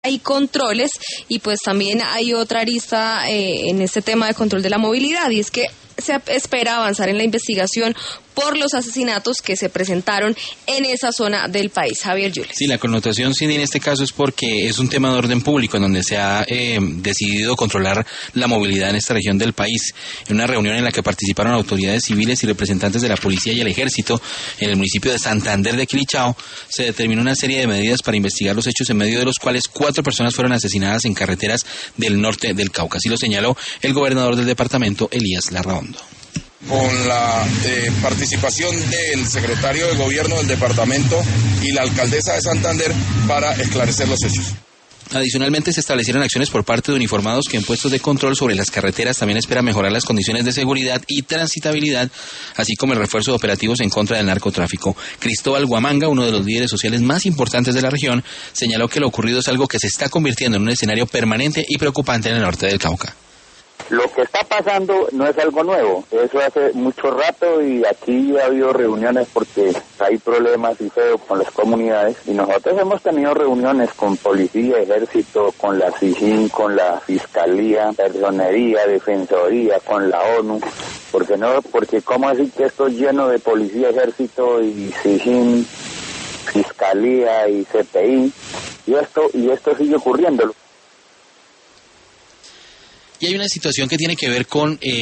hay controles y pues también hay otra arista en este tema de control de la movilidad, y es que se espera avanzar en la investigación por los asesinatos que se presentaron en esa zona del país. Javier Yules. Sí, la connotación, Cindy, en este caso es porque es un tema de orden público en donde se ha decidido controlar la movilidad en esta región del país. En una reunión en la que participaron autoridades civiles y representantes de la policía y el ejército en el municipio de Santander de Quilichao, se determinó una serie de medidas para investigar los hechos, en medio de los cuales 4 personas fueron asesinadas en carreteras del norte del Cauca. Así lo señaló el gobernador del departamento, Elías Larraondo. Con la participación del secretario de gobierno del departamento y la alcaldesa de Santander para esclarecer los hechos. Adicionalmente, se establecieron acciones por parte de uniformados que en puestos de control sobre las carreteras también esperan mejorar las condiciones de seguridad y transitabilidad, así como el refuerzo de operativos en contra del narcotráfico. Cristóbal Guamanga, uno de los líderes sociales más importantes de la región, señaló que lo ocurrido es algo que se está convirtiendo en un escenario permanente y preocupante en el norte del Cauca. Lo que está pasando no es algo nuevo, eso hace mucho rato, y aquí ha habido reuniones porque hay problemas y feos con las comunidades, y nosotros hemos tenido reuniones con policía, ejército, con la SIJIN, con la fiscalía, personería, defensoría, con la ONU, porque cómo decir que esto es lleno de policía, ejército y SIJIN, fiscalía y CPI, y esto sigue ocurriendo. Y hay una situación que tiene que ver con